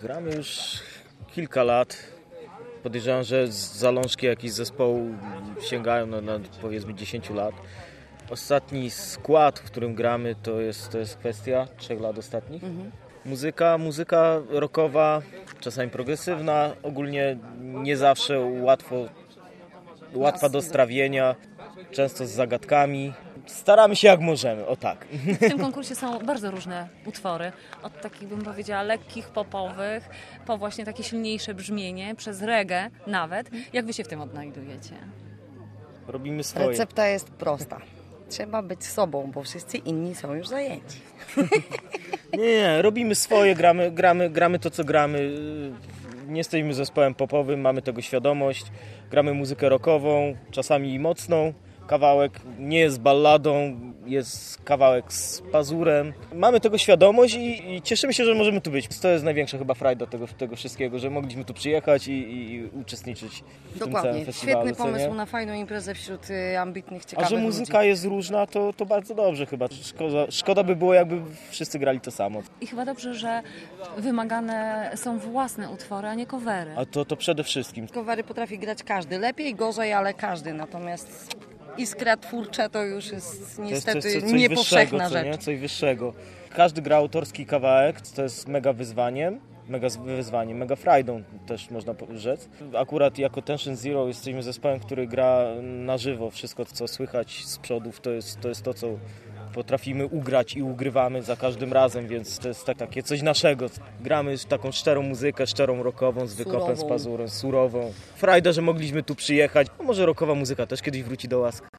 Gramy już kilka lat. Podejrzewam, że zalążki jakichś zespołu sięgają na powiedzmy 10 lat. Ostatni skład, w którym gramy, to jest kwestia 3 lat ostatnich. Muzyka rockowa, czasami progresywna, ogólnie nie zawsze łatwa do strawienia, często z zagadkami. Staramy się jak możemy, o tak. W tym konkursie są bardzo różne utwory, od takich bym powiedziała lekkich, popowych, po właśnie takie silniejsze brzmienie, przez reggae nawet. Jak wy się w tym odnajdujecie? Robimy swoje. Recepta jest prosta. Trzeba być sobą, bo wszyscy inni są już zajęci. Nie, robimy swoje, gramy to, co gramy. Nie jesteśmy zespołem popowym, mamy tego świadomość. Gramy muzykę rockową, czasami mocną. Kawałek nie jest balladą, jest kawałek z pazurem. Mamy tego świadomość i cieszymy się, że możemy tu być. To jest największa chyba frajda tego wszystkiego, że mogliśmy tu przyjechać i uczestniczyć w tym całym festiwalu. Świetny pomysł na fajną imprezę wśród ambitnych, ciekawych ludzi. A że muzyka jest różna, to bardzo dobrze chyba. Szkoda by było, jakby wszyscy grali to samo. I chyba dobrze, że wymagane są własne utwory, a nie covery. A to przede wszystkim. Covery potrafi grać każdy. Lepiej, gorzej, ale każdy. Natomiast iskra twórcza to już jest niestety niepowszechna rzecz. Nie? Coś wyższego. Każdy gra autorski kawałek, to jest mega wyzwaniem, mega frajdą też można rzec. Akurat jako Tension Zero jesteśmy zespołem, który gra na żywo. Wszystko, co słychać z przodów, to jest to, co potrafimy ugrać i ugrywamy za każdym razem, więc to jest takie coś naszego. Gramy taką szczerą muzykę, szczerą rockową, z wykopem, z pazurem, surową. Frajda, że mogliśmy tu przyjechać. Może rockowa muzyka też kiedyś wróci do łask.